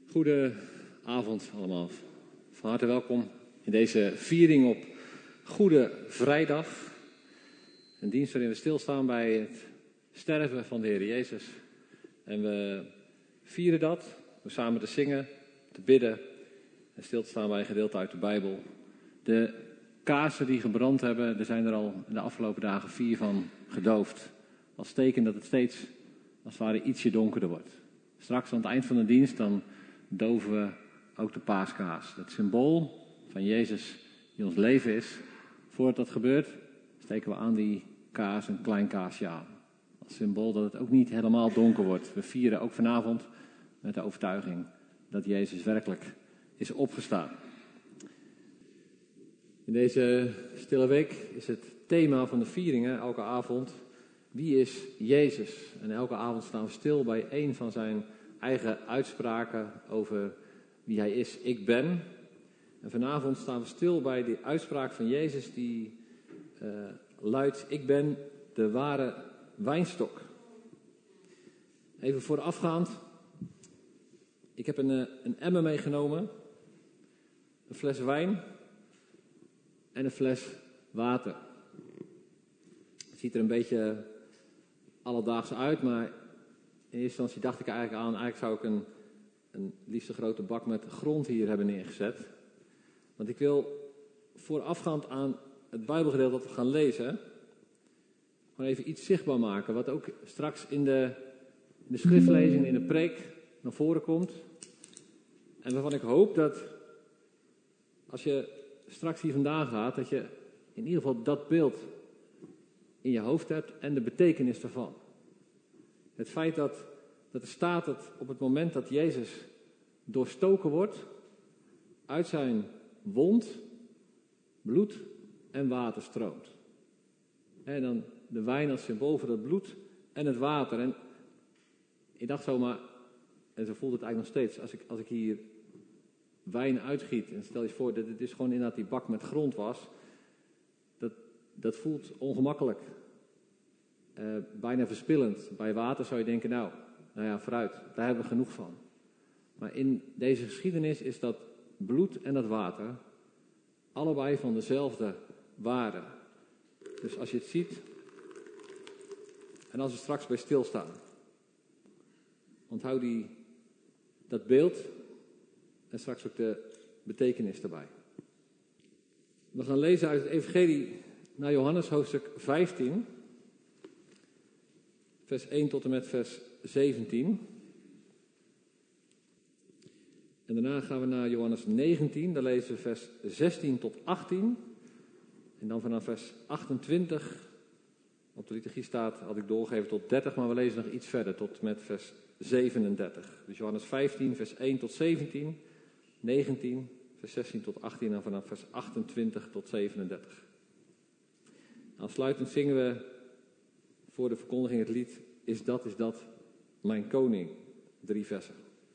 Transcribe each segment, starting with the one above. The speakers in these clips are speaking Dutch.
Goedenavond allemaal. Van harte welkom in deze viering op Goede Vrijdag. Een dienst waarin we stilstaan bij het sterven van de Heer Jezus. En we vieren dat door samen te zingen, te bidden en stil te staan bij een gedeelte uit de Bijbel. De kaarsen die gebrand hebben, er zijn er al in de afgelopen dagen 4 van gedoofd. Als teken dat het steeds als het ware ietsje donkerder wordt. Straks aan het eind van de dienst dan doven we ook de paaskaars. Het symbool van Jezus die ons leven is. Voordat dat gebeurt steken we aan die kaars een klein kaarsje aan. Als symbool dat het ook niet helemaal donker wordt. We vieren ook vanavond met de overtuiging dat Jezus werkelijk is opgestaan. In deze stille week is het thema van de vieringen elke avond: wie is Jezus? En elke avond staan we stil bij een van zijn eigen uitspraken over wie hij is. Ik ben. En vanavond staan we stil bij die uitspraak van Jezus die luidt: ik ben de ware wijnstok. Even voorafgaand. Ik heb een emmer meegenomen. Een fles wijn. En een fles water. Het ziet er een beetje alledaags uit, maar in eerste instantie dacht ik eigenlijk zou ik een liefst een grote bak met grond hier hebben neergezet. Want ik wil voorafgaand aan het Bijbelgedeelte dat we gaan lezen, gewoon even iets zichtbaar maken, wat ook straks in de schriftlezing, in de preek naar voren komt. En waarvan ik hoop dat als je straks hier vandaan gaat, dat je in ieder geval dat beeld in je hoofd hebt en de betekenis daarvan. Het feit dat er staat dat op het moment dat Jezus doorstoken wordt, uit zijn wond bloed en water stroomt. En dan de wijn als symbool voor het bloed en het water. En ik dacht zomaar, en zo voelt het eigenlijk nog steeds, als ik hier wijn uitgiet, en stel je voor dat het dus gewoon inderdaad die bak met grond was, dat voelt ongemakkelijk. Bijna verspillend. Bij water zou je denken, nou ja, vooruit, daar hebben we genoeg van. Maar in deze geschiedenis is dat bloed en dat water allebei van dezelfde waarde. Dus als je het ziet, en als we straks bij stilstaan, onthoud dat beeld en straks ook de betekenis erbij. We gaan lezen uit het Evangelie naar Johannes hoofdstuk 15, vers 1 tot en met vers 17. En daarna gaan we naar Johannes 19, daar lezen we vers 16 tot 18. En dan vanaf vers 28, op de liturgie staat, had ik doorgegeven tot 30, maar we lezen nog iets verder, tot met vers 37. Dus Johannes 15, vers 1 tot 17, 19, vers 16 tot 18 en vanaf vers 28 tot 37. Aansluitend zingen we voor de verkondiging het lied Is dat, mijn koning. 3 versen.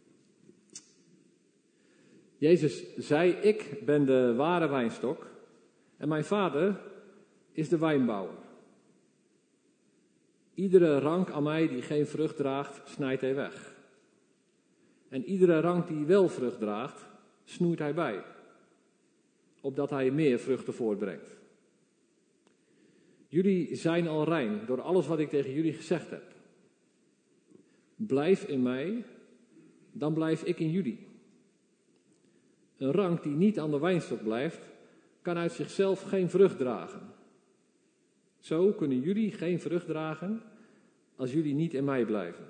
Jezus zei, ik ben de ware wijnstok en mijn vader is de wijnbouwer. Iedere rank aan mij die geen vrucht draagt, snijdt hij weg. En iedere rank die wel vrucht draagt, snoeit hij bij, opdat hij meer vruchten voortbrengt. Jullie zijn al rein door alles wat ik tegen jullie gezegd heb. Blijf in mij, dan blijf ik in jullie. Een rank die niet aan de wijnstok blijft, kan uit zichzelf geen vrucht dragen. Zo kunnen jullie geen vrucht dragen als jullie niet in mij blijven.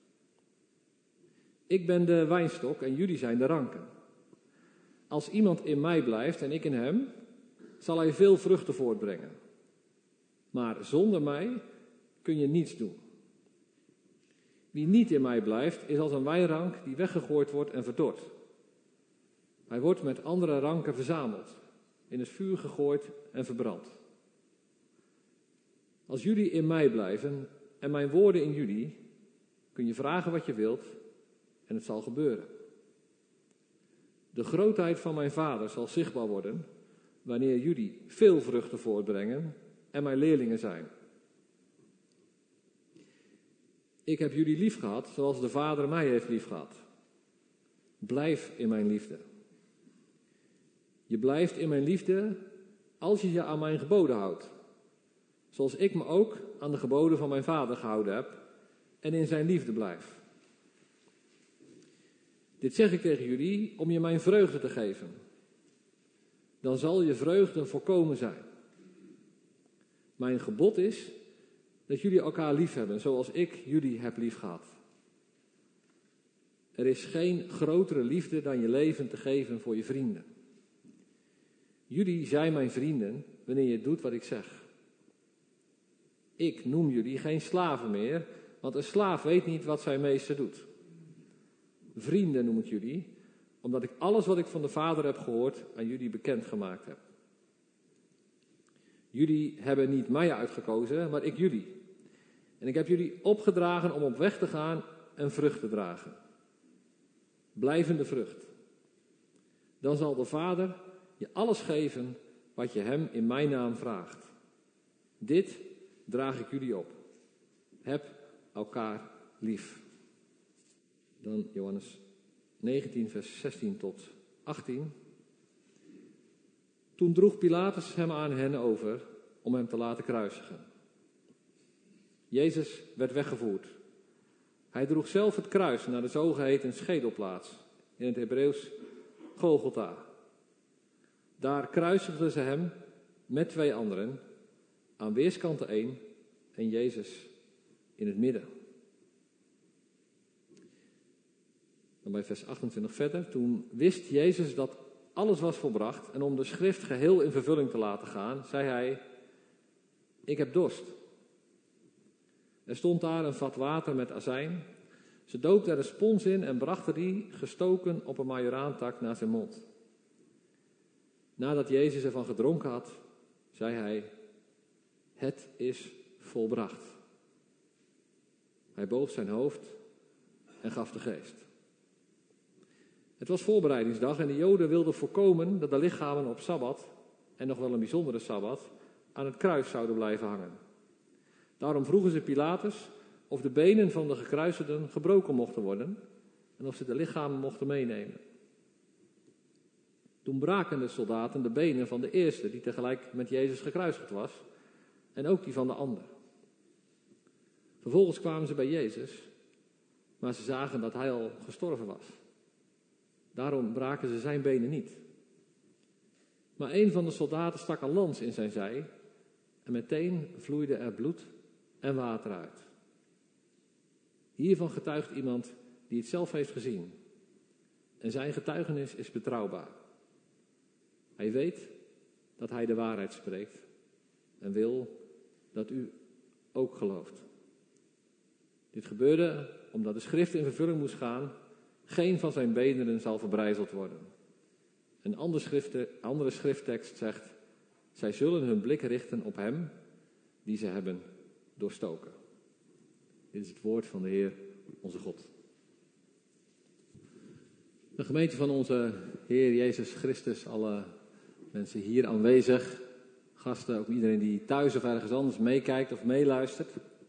Ik ben de wijnstok en jullie zijn de ranken. Als iemand in mij blijft en ik in hem, zal hij veel vruchten voortbrengen. Maar zonder mij kun je niets doen. Wie niet in mij blijft, is als een wijnrank die weggegooid wordt en verdort. Hij wordt met andere ranken verzameld, in het vuur gegooid en verbrand. Als jullie in mij blijven en mijn woorden in jullie, kun je vragen wat je wilt en het zal gebeuren. De grootheid van mijn Vader zal zichtbaar worden wanneer jullie veel vruchten voortbrengen en mijn leerlingen zijn. Ik heb jullie lief gehad zoals de Vader mij heeft lief gehad. Blijf in mijn liefde. Je blijft in mijn liefde als je je aan mijn geboden houdt. Zoals ik me ook aan de geboden van mijn Vader gehouden heb en in zijn liefde blijf. Dit zeg ik tegen jullie om je mijn vreugde te geven. Dan zal je vreugde volkomen zijn. Mijn gebod is dat jullie elkaar lief hebben, zoals ik jullie heb lief gehad. Er is geen grotere liefde dan je leven te geven voor je vrienden. Jullie zijn mijn vrienden wanneer je doet wat ik zeg. Ik noem jullie geen slaven meer, want een slaaf weet niet wat zijn meester doet. Vrienden noem ik jullie, omdat ik alles wat ik van de Vader heb gehoord aan jullie bekendgemaakt heb. Jullie hebben niet mij uitgekozen, maar ik jullie. En ik heb jullie opgedragen om op weg te gaan en vrucht te dragen. Blijvende vrucht. Dan zal de Vader je alles geven wat je hem in mijn naam vraagt. Dit draag ik jullie op. Heb elkaar lief. Dan Johannes 19, vers 16 tot 18. Toen droeg Pilatus hem aan hen over om hem te laten kruisigen. Jezus werd weggevoerd. Hij droeg zelf het kruis naar de zogeheten schedelplaats, in het Hebreeuws Golgotha. Daar kruisigden ze hem met 2 anderen, aan weerskanten 1 en Jezus in het midden. Dan bij vers 28 verder. Toen wist Jezus dat alles was volbracht en om de schrift geheel in vervulling te laten gaan, zei hij, ik heb dorst. Er stond daar een vat water met azijn. Ze doopte er een spons in en brachten die gestoken op een majoraantak naar zijn mond. Nadat Jezus ervan gedronken had, zei hij, het is volbracht. Hij boog zijn hoofd en gaf de geest. Het was voorbereidingsdag en de Joden wilden voorkomen dat de lichamen op Sabbat, en nog wel een bijzondere Sabbat, aan het kruis zouden blijven hangen. Daarom vroegen ze Pilatus of de benen van de gekruisigden gebroken mochten worden en of ze de lichamen mochten meenemen. Toen braken de soldaten de benen van de eerste die tegelijk met Jezus gekruisigd was en ook die van de ander. Vervolgens kwamen ze bij Jezus, maar ze zagen dat hij al gestorven was. Daarom braken ze zijn benen niet. Maar een van de soldaten stak een lans in zijn zij en meteen vloeide er bloed en water uit. Hiervan getuigt iemand die het zelf heeft gezien. En zijn getuigenis is betrouwbaar. Hij weet dat hij de waarheid spreekt en wil dat u ook gelooft. Dit gebeurde omdat de schrift in vervulling moest gaan. Geen van zijn beenderen zal verbrijzeld worden. Een andere schrifttekst zegt, zij zullen hun blik richten op hem die ze hebben doorstoken. Dit is het woord van de Heer, onze God. De gemeente van onze Heer Jezus Christus, alle mensen hier aanwezig, gasten, ook iedereen die thuis of ergens anders meekijkt of meeluistert.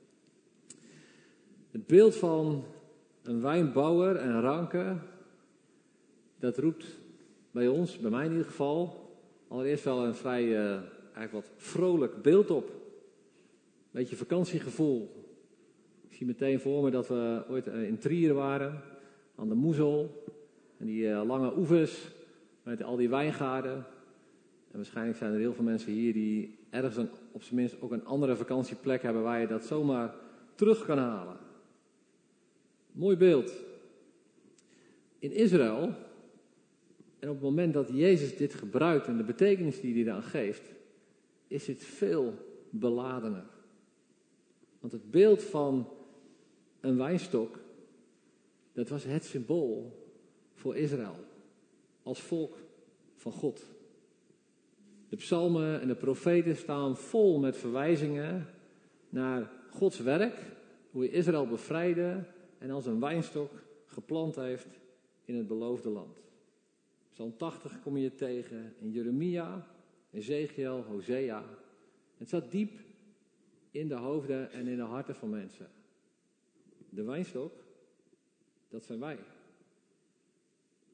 Het beeld van een wijnbouwer en ranken, dat roept bij ons, bij mij in ieder geval, allereerst wel een vrij, eigenlijk wat vrolijk beeld op. Beetje vakantiegevoel. Ik zie meteen voor me dat we ooit in Trier waren, aan de Moezel. En die lange oevers, met al die wijngaarden. En waarschijnlijk zijn er heel veel mensen hier die ergens op zijn minst ook een andere vakantieplek hebben waar je dat zomaar terug kan halen. Mooi beeld. In Israël, en op het moment dat Jezus dit gebruikt en de betekenis die hij eraan geeft, is het veel beladener. Want het beeld van een wijnstok, dat was het symbool voor Israël, als volk van God. De psalmen en de profeten staan vol met verwijzingen naar Gods werk, hoe hij Israël bevrijdde en als een wijnstok geplant heeft in het beloofde land. Psalm 80 kom je tegen in Jeremia, Ezekiel, Hosea. Het zat diep in de hoofden en in de harten van mensen. De wijnstok, dat zijn wij.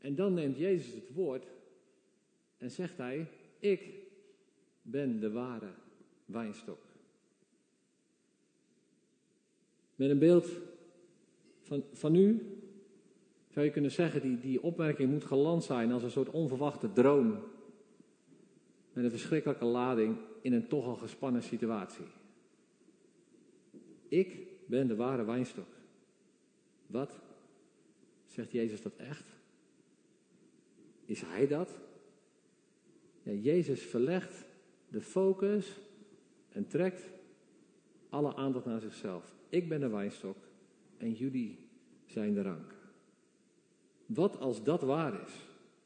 En dan neemt Jezus het woord en zegt hij, ik ben de ware wijnstok. Met een beeld van u zou je kunnen zeggen, die opmerking moet geland zijn als een soort onverwachte droom. Met een verschrikkelijke lading in een toch al gespannen situatie. Ik ben de ware wijnstok. Wat? Zegt Jezus dat echt? Is hij dat? Ja, Jezus verlegt de focus en trekt alle aandacht naar zichzelf. Ik ben de wijnstok en jullie zijn de rank. Wat als dat waar is?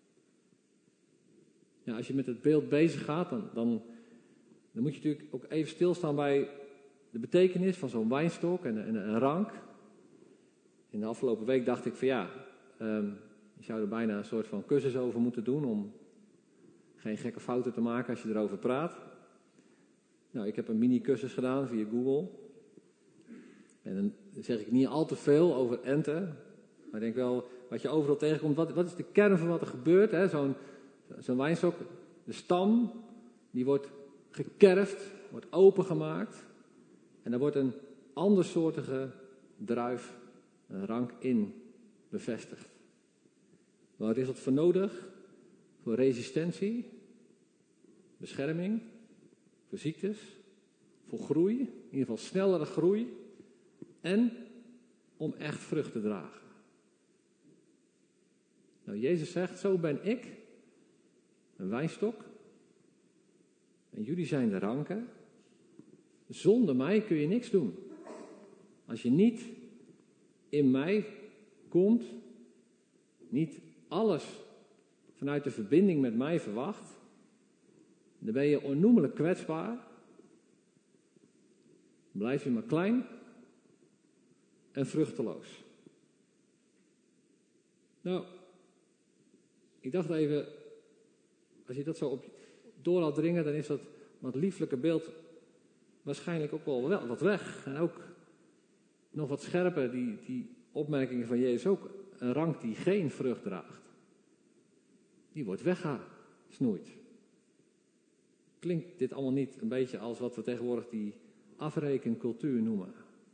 Ja, als je met het beeld bezig gaat, dan moet je natuurlijk ook even stilstaan bij de betekenis van zo'n wijnstok en een rank. In de afgelopen week dacht ik van je zou er bijna een soort van cursus over moeten doen om geen gekke fouten te maken als je erover praat. Nou, ik heb een mini-cursus gedaan via Google. En dan zeg ik niet al te veel over enten. Maar ik denk wel, wat je overal tegenkomt, wat is de kern van wat er gebeurt? Hè? Zo'n wijnstok, de stam, die wordt gekerfd, wordt opengemaakt. En daar wordt een andersoortige druif, een rank in bevestigd. Wat is dat voor nodig? Voor resistentie, bescherming, voor ziektes, voor groei, in ieder geval snellere groei en om echt vrucht te dragen. Nou, Jezus zegt, zo ben ik, een wijnstok, en jullie zijn de ranken. Zonder mij kun je niks doen. Als je niet in mij komt, niet alles vanuit de verbinding met mij verwacht, dan ben je onnoemelijk kwetsbaar. Blijf je maar klein en vruchteloos. Nou, ik dacht even, als je dat zo op door laat dringen, dan is dat wat lieflijke beeld waarschijnlijk ook wel wat weg. En ook nog wat scherper, die opmerkingen van Jezus ook. Een rank die geen vrucht draagt, die wordt weggesnoeid. Klinkt dit allemaal niet een beetje als wat we tegenwoordig die afrekencultuur noemen?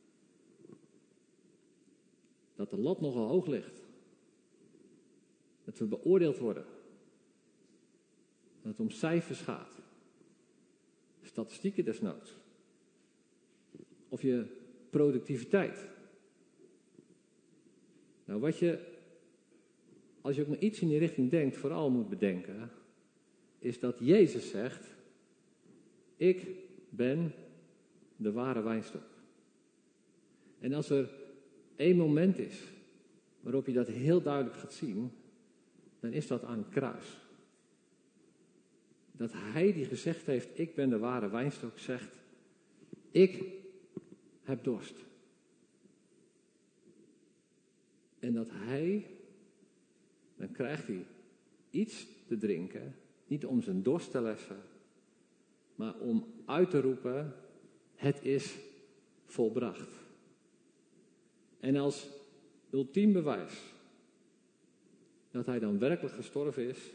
Dat de lat nogal hoog ligt. Dat we beoordeeld worden. Dat het om cijfers gaat. Statistieken desnoods. Of je productiviteit. Nou, als je ook maar iets in die richting denkt, vooral moet bedenken, is dat Jezus zegt, ik ben de ware wijnstok. En als er één moment is waarop je dat heel duidelijk gaat zien, dan is dat aan het kruis. Dat hij die gezegd heeft, ik ben de ware wijnstok, zegt, ik heb dorst. En dat dan krijgt hij iets te drinken, niet om zijn dorst te lessen, maar om uit te roepen, het is volbracht. En als ultiem bewijs dat hij dan werkelijk gestorven is,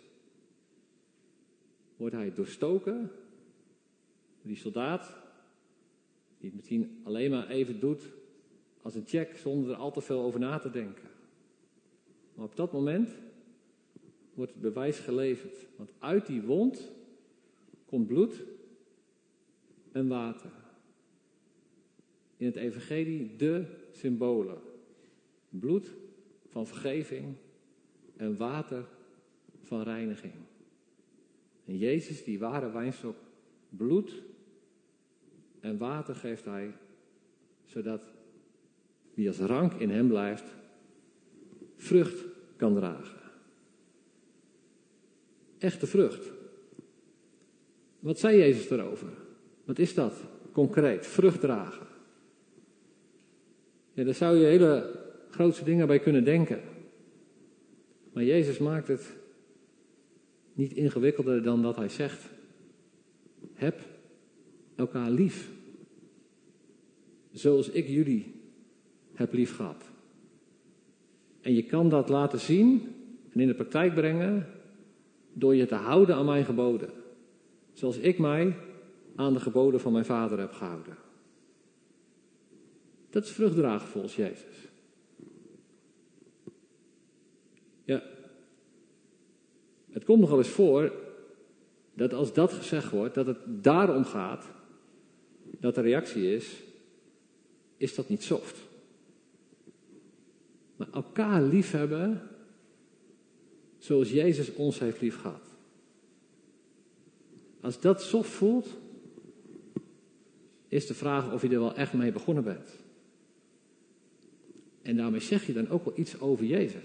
wordt hij doorstoken door die soldaat, die het misschien alleen maar even doet als een check, zonder er al te veel over na te denken. Maar op dat moment wordt het bewijs geleverd. Want uit die wond komt bloed en water. In het evangelie de symbolen. Bloed van vergeving en water van reiniging. En Jezus, die ware wijnstok, bloed en water geeft hij, zodat wie als rank in hem blijft, vrucht kan dragen. Echte vrucht. Wat zei Jezus daarover? Wat is dat concreet? Vrucht dragen. Ja, daar zou je hele grootste dingen bij kunnen denken. Maar Jezus maakt het niet ingewikkelder dan dat hij zegt. Heb elkaar lief. Zoals ik jullie heb lief gehad. En je kan dat laten zien en in de praktijk brengen door je te houden aan mijn geboden. Zoals ik mij aan de geboden van mijn Vader heb gehouden. Dat is vruchtdragen volgens Jezus. Ja, het komt nogal eens voor dat als dat gezegd wordt, dat het daarom gaat, dat de reactie is dat niet soft. Maar elkaar liefhebben zoals Jezus ons heeft liefgehad. Als dat soft voelt, is de vraag of je er wel echt mee begonnen bent. En daarmee zeg je dan ook wel iets over Jezus.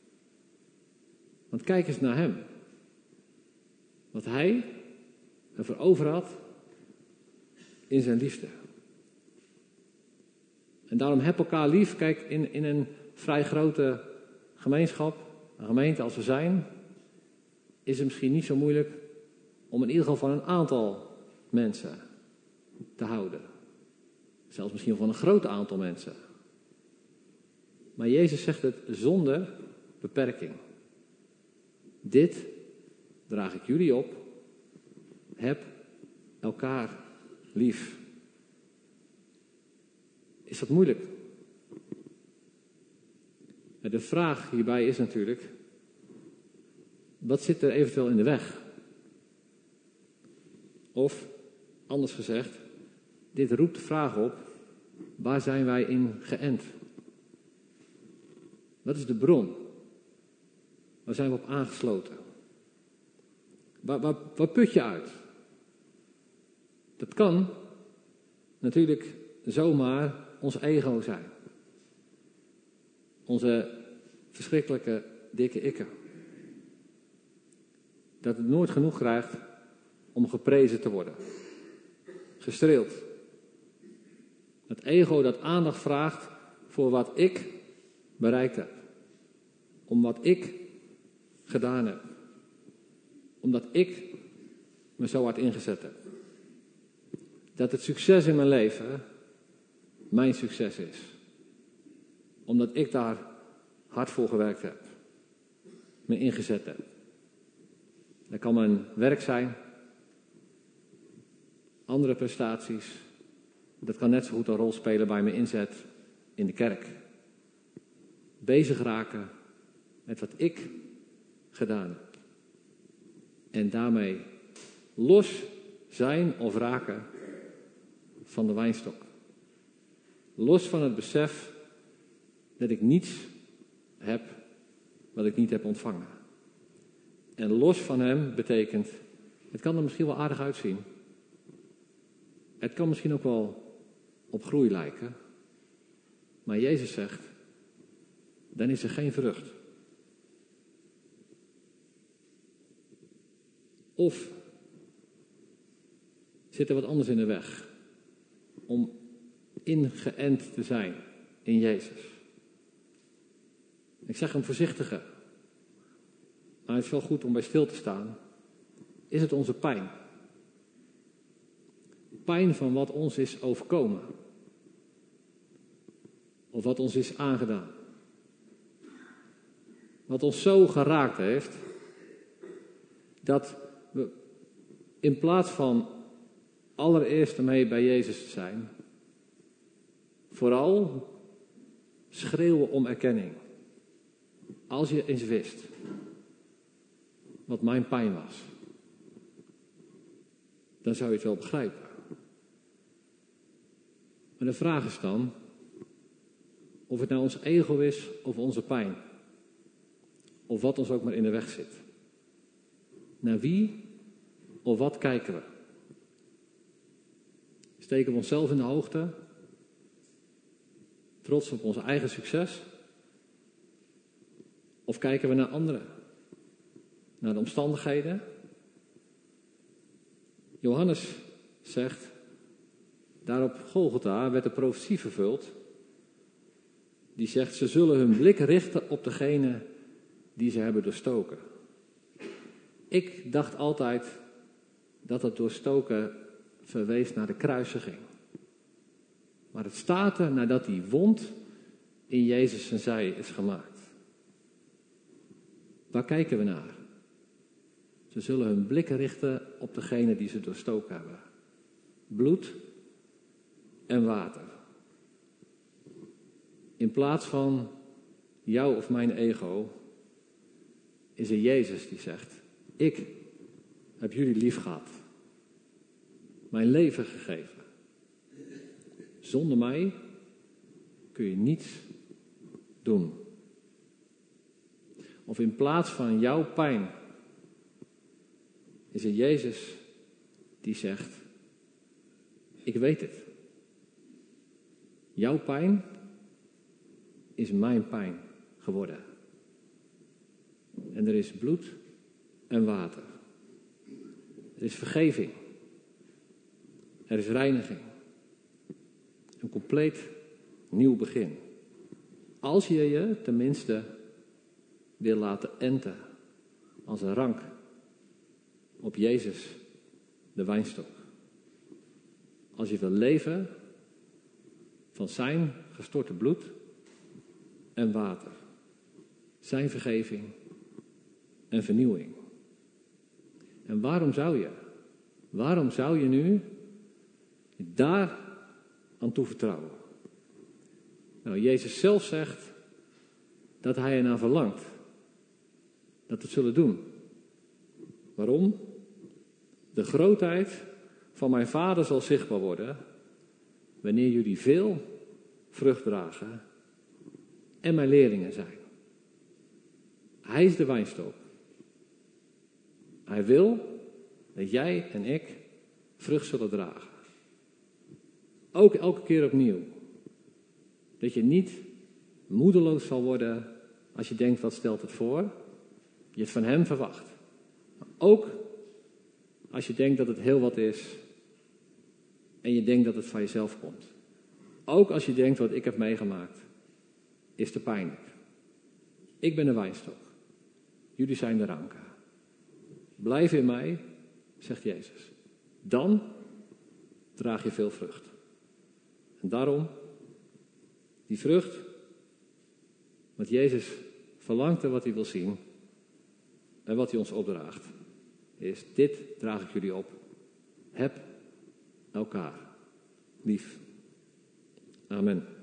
Want kijk eens naar hem. Wat hij ervoor over had in zijn liefde. En daarom heb elkaar lief. Kijk, in een vrij grote gemeenschap, een gemeente als we zijn, is het misschien niet zo moeilijk om in ieder geval van een aantal mensen te houden. Zelfs misschien van een groot aantal mensen. Maar Jezus zegt het zonder beperking. Dit draag ik jullie op. Heb elkaar lief. Is dat moeilijk? De vraag hierbij is natuurlijk, wat zit er eventueel in de weg? Of, anders gezegd, dit roept de vraag op, waar zijn wij in geënt? Wat is de bron? Waar zijn we op aangesloten? Waar put je uit? Dat kan natuurlijk zomaar ons ego zijn. Onze verschrikkelijke dikke ikken. Dat het nooit genoeg krijgt om geprezen te worden. Gestreeld. Het ego dat aandacht vraagt voor wat ik bereikt heb. Om wat ik gedaan heb. Omdat ik me zo hard ingezet heb. Dat het succes in mijn leven mijn succes is. Omdat ik daar hard voor gewerkt heb. Me ingezet heb. Dat kan mijn werk zijn. Andere prestaties. Dat kan net zo goed een rol spelen bij mijn inzet in de kerk. Bezig raken met wat ik gedaan heb. En daarmee los zijn of raken van de wijnstok. Los van het besef dat ik niets heb wat ik niet heb ontvangen. En los van hem betekent, het kan er misschien wel aardig uitzien. Het kan misschien ook wel op groei lijken. Maar Jezus zegt, dan is er geen vrucht. Of zit er wat anders in de weg om ingeënt te zijn in Jezus. Ik zeg hem voorzichtiger, maar het is wel goed om bij stil te staan. Is het onze pijn? Pijn van wat ons is overkomen. Of wat ons is aangedaan. Wat ons zo geraakt heeft, dat we in plaats van allereerst ermee bij Jezus te zijn, vooral schreeuwen om erkenning. Als je eens wist wat mijn pijn was, dan zou je het wel begrijpen. Maar de vraag is dan, of het nou ons ego is of onze pijn. Of wat ons ook maar in de weg zit. Naar wie of wat kijken we? Steken we onszelf in de hoogte? Trots op ons eigen succes? Of kijken we naar anderen? Naar de omstandigheden? Johannes zegt, daar op Golgotha werd de profetie vervuld. Die zegt, ze zullen hun blik richten op degene die ze hebben doorstoken. Ik dacht altijd dat het doorstoken verwees naar de kruisiging. Maar het staat er nadat die wond in Jezus zijn zij is gemaakt. Waar kijken we naar? Ze zullen hun blikken richten op degene die ze doorstoken hebben. Bloed en water. In plaats van jou of mijn ego is er Jezus die zegt: ik heb jullie lief gehad. Mijn leven gegeven. Zonder mij kun je niets doen. Of in plaats van jouw pijn is er Jezus die zegt: ik weet het. Jouw pijn is mijn pijn geworden. En er is bloed en water. Er is vergeving. Er is reiniging. Een compleet nieuw begin. Als je je tenminste wil laten enten als een rank op Jezus, de wijnstok. Als je wil leven van zijn gestorte bloed en water. Zijn vergeving en vernieuwing. En waarom zou je nu daar aan toevertrouwen? Nou, Jezus zelf zegt dat hij ernaar verlangt. Dat we het zullen doen. Waarom? De grootheid van mijn Vader zal zichtbaar worden wanneer jullie veel vrucht dragen en mijn leerlingen zijn. Hij is de wijnstok. Hij wil dat jij en ik vrucht zullen dragen. Ook elke keer opnieuw. Dat je niet moedeloos zal worden als je denkt, wat stelt het voor? Je het van hem verwacht. Maar ook als je denkt dat het heel wat is en je denkt dat het van jezelf komt. Ook als je denkt, wat ik heb meegemaakt is te pijnlijk. Ik ben de wijnstok. Jullie zijn de ranken. Blijf in mij, zegt Jezus. Dan draag je veel vrucht. En daarom, die vrucht, wat Jezus verlangt en wat hij wil zien, en wat hij ons opdraagt, is: dit draag ik jullie op. Heb elkaar lief. Amen.